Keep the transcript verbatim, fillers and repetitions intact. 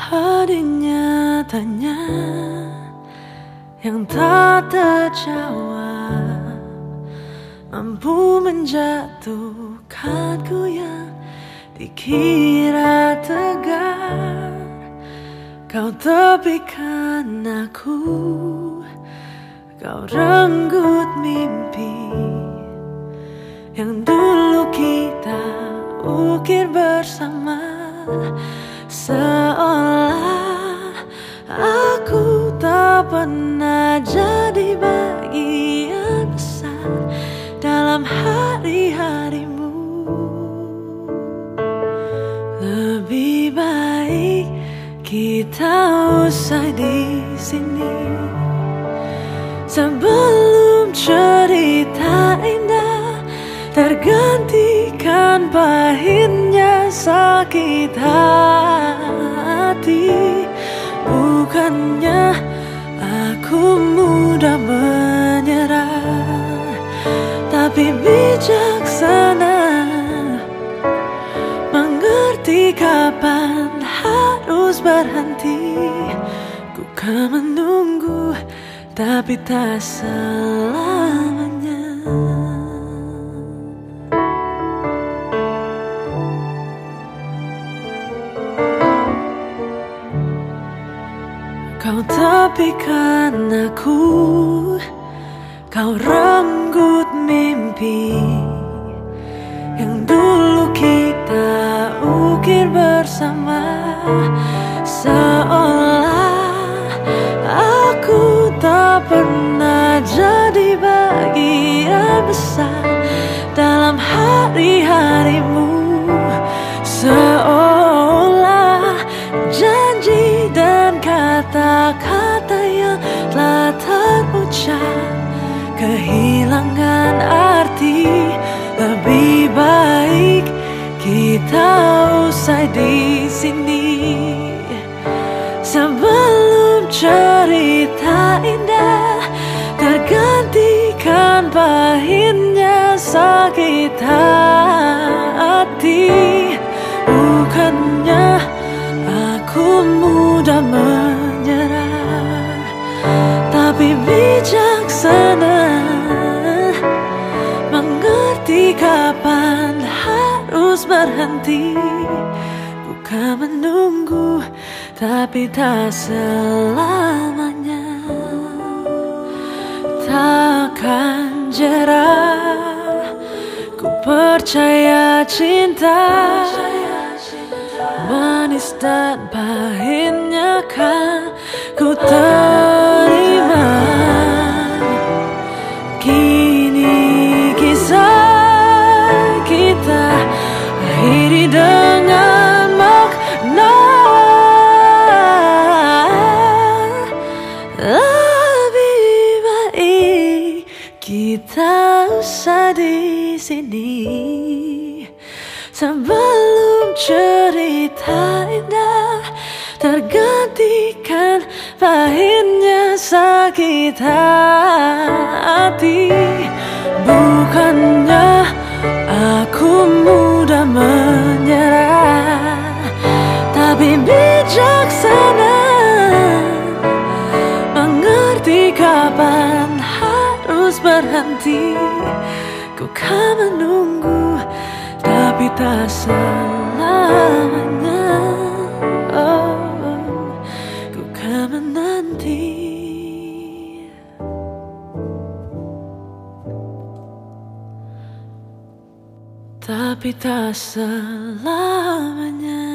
Pedihnya tanya yang tak terjawab, mampu menjatuhkanku yang dikira tegar. Kau tepikan aku, kau renggut mimpi yang dulu kita ukir bersama. Seolah aku tak pernah jadi bagian besar dalam hari-harimu. Lebih baik kita usai di sini sebelum cerita indah tergantikan pahitnya sakit hati. Bukannya aku mudah menyerah, tapi bijaksana mengerti kapan harus berhenti. Ku kan menunggu, tapi tak selamanya. Kau tepikan aku, kau renggut mimpi yang dulu kita ukir bersama. Seolah aku tak pernah jadi bagian besar dalam hari-harimu. Seolah janji dan kata-kata yang telah terucap kehilangan arti. Lebih baik kita usai di sini sebelum cerita indah tergantikan pahitnya sakit hati. Bukannya aku mudah menyerah, tapi bijaksana mengerti kapan harus berhenti. Bukan menunggu, tapi tak selamanya. Takkan jerah, ku percaya cinta manis dan pahitnya kan ku terima. Kini kisah kita akhiri dengan makna. Lebih baik kita usai di sini sebelum cerita indah tergantikan pahitnya sakit hati. Bukannya aku mudah menyerah, tapi bijaksana mengerti kapan harus berhenti. Ku kan menunggu, tapi tak selamanya. Oh, ku kan menanti, tapi tak selamanya.